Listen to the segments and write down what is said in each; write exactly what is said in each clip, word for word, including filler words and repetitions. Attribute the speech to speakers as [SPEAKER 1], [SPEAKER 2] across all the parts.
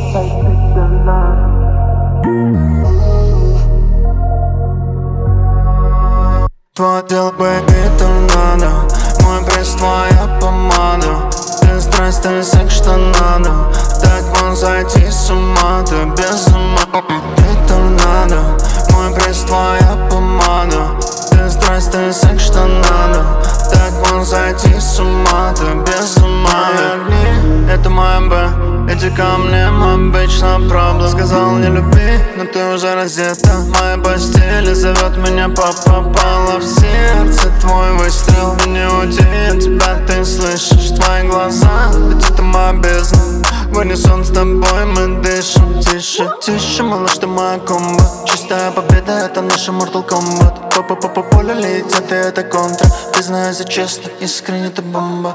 [SPEAKER 1] Твой дело, бэйби, торнадо. Мой пресс, твоя помада. Ты страсть, ты секс, что надо. Так можно сойти с ума, ты без ума. Ты торнадо. Мой пресс, твоя помада. Ты страсть, ты секс, что надо. Так можно сойти с ума, ты без ума. Мои огни, это моя Б. Эти камни, мой обычно проблем. Сказал не люби, но ты уже раздета. Моя постель зовет меня, папа. Попала в сердце твой выстрел. Не уйти от тебя, ты слышишь твои глаза, ведь это моя бездна. В унисон с тобой мы дышим. Тише, тише, малыш, ты моя комбо. Чистая победа, это наша Mortal Kombat. По по по полю летят, и это контра. Признайся честно, искренне ты бомба.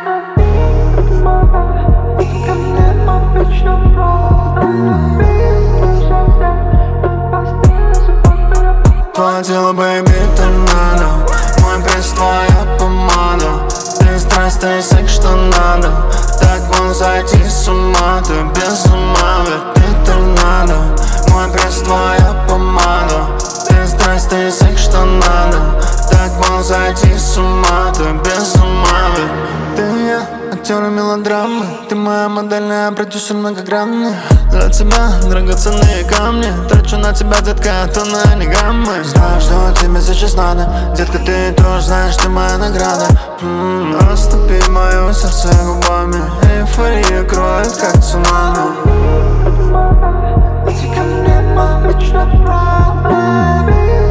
[SPEAKER 1] Твое тело, бэйби, торнадо. Мой пресс, твоя помада. Ты страсть, ты секс, что надо. Так можно сойти с ума, ты без ума, ведь ты торнадо. Мой пресс, твоя помада. Ты страсть, ты секс, что надо. Так можно сойти с ума, ты без ума, ведь ты я. Актеры мелодрамы, ты моя модельная, продюсер многогранный. Для тебя драгоценные камни. Трачу на тебя, детка, тонны, не граммы. Знаю, что тебе сейчас надо. Детка, ты тоже знаешь, ты моя награда. М-м, растопи мое сердце губами. Эйфория кроет, как цунами. Эти камни, мой обычный проблем.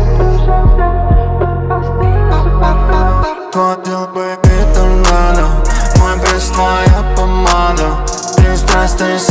[SPEAKER 1] Твое дело, бэйби, торнадо. Мой пресс, твоя помада. Ты страсть, ты